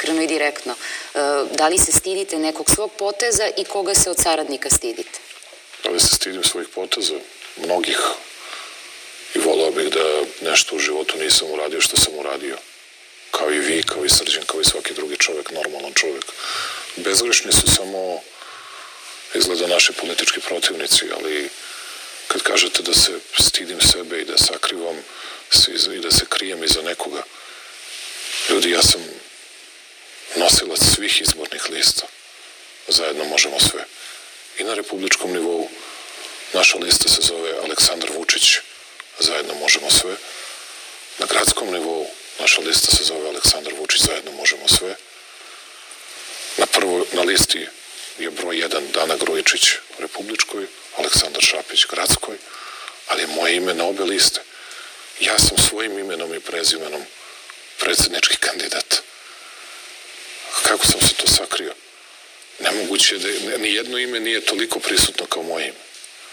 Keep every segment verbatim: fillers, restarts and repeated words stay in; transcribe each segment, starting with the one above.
iskreno i direktno. Da li se stidite nekog svog poteza i koga se od saradnika stidite? Da li se stidim svojih poteza? Mnogih. I volao bih da nešto u životu nisam uradio što sam uradio. Kao i vi, kao i Srđan, kao i svaki drugi čovek, normalan čovek. Bezgrešni su samo izgleda naši politički protivnici, ali kad kažete da se stidim sebe i da sakrivam se i da se krijem iza nekoga, ljudi, ja sam nosilac svih izbornih lista. Zajedno možemo sve. I na republičkom nivou naša lista se zove Aleksandar Vučić, zajedno možemo sve. Na gradskom nivou naša lista se zove Aleksandar Vučić, zajedno možemo sve. Na prvoj, na listi je broj jedan Dana Grujičić u republičkoj, Aleksandar Šapić gradskoj, ali je moje ime na obe liste. Ja sam svojim imenom i prezimenom predsjednički kandidat. Kako sam se to sakrio? Nemoguće je da ni jedno ime nije toliko prisutno kao moje ime.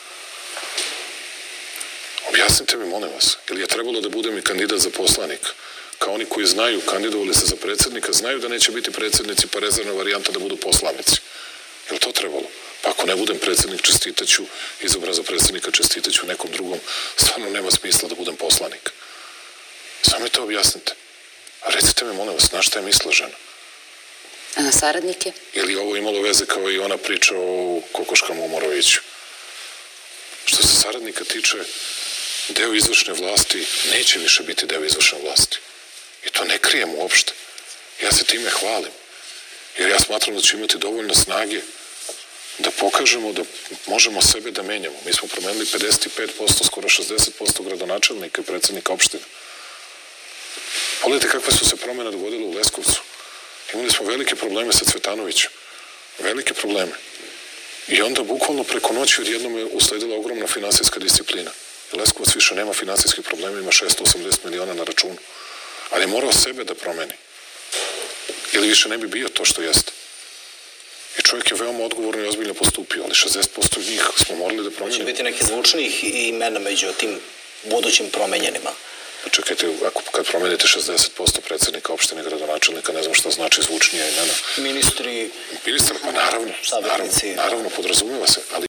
Objasnite mi, molim vas, ili je trebalo da budem i kandidat za poslanika? Kao oni koji znaju, kandidovali se za predsjednika, znaju da neće biti predsjednici, pa rezervna varijanta da budu poslanici. Je li to trebalo? Pa ako ne budem predsjednik, čestitaću, izabran za predsjednika, čestitaću nekom drugom, stvarno nema smisla da budem poslanik. Samo mi to objasnite. A recite mi, molim vas, na šta je misla žena? A na saradnike? Je li ovo imalo veze kao i ona priča o kokoškama u Moroviću? Što se saradnika tiče, deo izvršne vlasti neće više biti deo izvršne vlasti. I to ne krijem uopšte. Ja se time hvalim. Jer ja smatram da ću imati dovoljno snage da pokažemo da možemo sebe da menjamo. Mi smo promenili pedeset pet posto, skoro šezdeset posto gradonačelnika i predsjednika opština. Pogledajte kakve su se promjene dogodile u Leskovcu. Imali smo velike probleme sa Cvetanovićem. Velike probleme. I onda bukvalno preko noći odjednom je usledila ogromna finansijska disciplina. Leskovac više nema finansijskih problema, ima šesto osamdeset miliona na računu. Ali je morao sebe da promeni. Ili više ne bi bio to što jeste. I čovjek je veoma odgovorno i ozbiljno postupio, ali šezdeset posto njih smo morali da promenimo. Će biti neki zvučnih imena među tim budućim promenjenima? Čekajte, ako kad promenite šezdeset posto predsjednika opštine i gradonačelnika, ne znam šta znači zvučnija imena. Ministri... Ministar, pa naravno, naravno, naravno, podrazumijeva se, ali